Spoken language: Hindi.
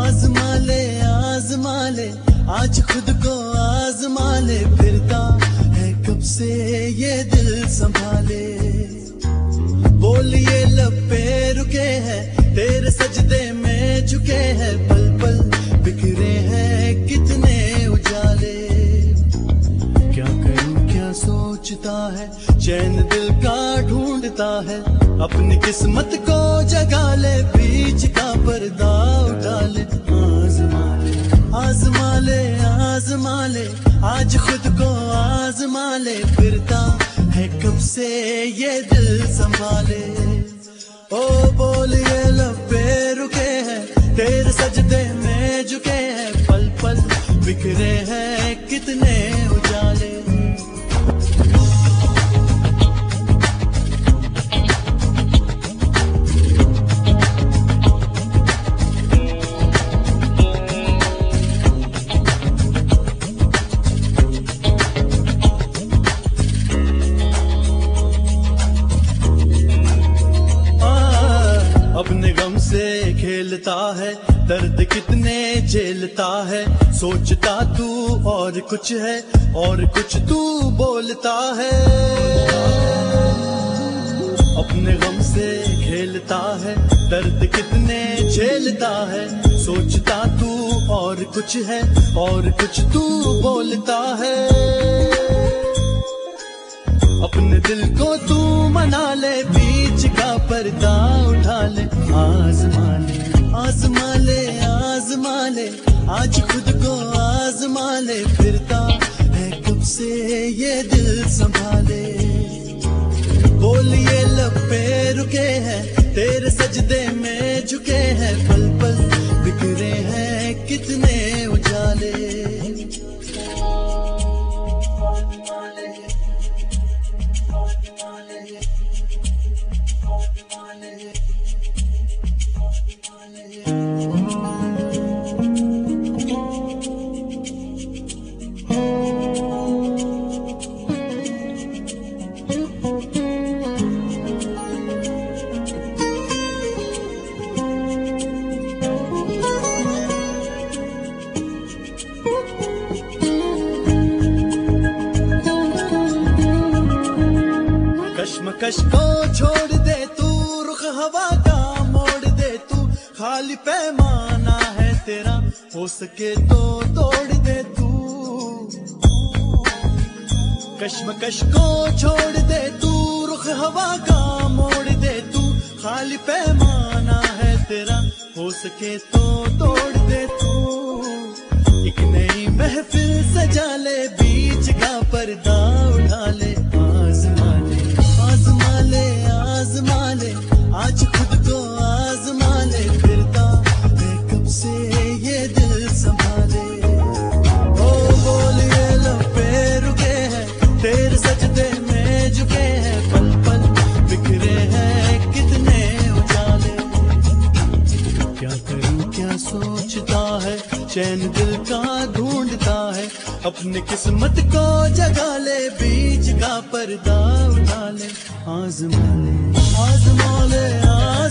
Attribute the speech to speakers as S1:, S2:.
S1: आजमा ले आज खुद को आजमा ले, फिरता है कब से ये दिल संभाले। बोलिए लब पे रुके हैं, तेरे सजदे में झुके हैं, पल पल बिखरे हैं कितने उजाले। क्या करूं क्या सोचता है, चैन दिल का ढूंढता है, अपनी किस्मत को जगा ले, बीच का पर्दा उठा ले। आजमा ले आज खुद को आजमा ले, फिरता है कब से ये दिल संभाले। ओ बोलिए लब पे रुके हैं, तेरे सजदे में झुके हैं, पल पल बिखरे हैं कितने उजाले। अपने गम से खेलता है, दर्द कितने झेलता है, सोचता तू और कुछ है और कुछ तू बोलता है। अपने गम से खेलता है, दर्द कितने झेलता है, सोचता तू और कुछ है और कुछ तू बोलता है। अपने दिल को तू मना ले, बीच का पर्दा उठा ले। आजमा ले आज खुद को आजमा ले, फिरता है कब से ये दिल संभाले। बोलिए लब पे रुके हैं, तेरे सजदे में झुके हैं, पल पल बिखरे हैं कितने उजाले। कश्मकश को छोड़ दे तू, रुख हवा का मोड़ दे तू, खाली पैमाना है तेरा, हो सके तो तोड़ दे तू। कश्मकश को छोड़ दे तू, रुख हवा का मोड़ दे तू, खाली पैमाना है तेरा, हो सके तो तोड़ दे तू। एक नई महफिल सजा ले, बीच का पर्दा उठा ले। आजमा ले आज खुद को आजमा ले, फिरता है कब से ये दिल संभाले। ओ बोलिए लब पे रुके हैं, तेरे सजदे में झुके हैं, पल पल बिखरे हैं कितने उजाले। क्या करूं क्या सोचता है, चैन दिल का ढूंढता है, अपनी किस्मत को जगा ले, बीच का पर्दा उठा ले। आजमा ले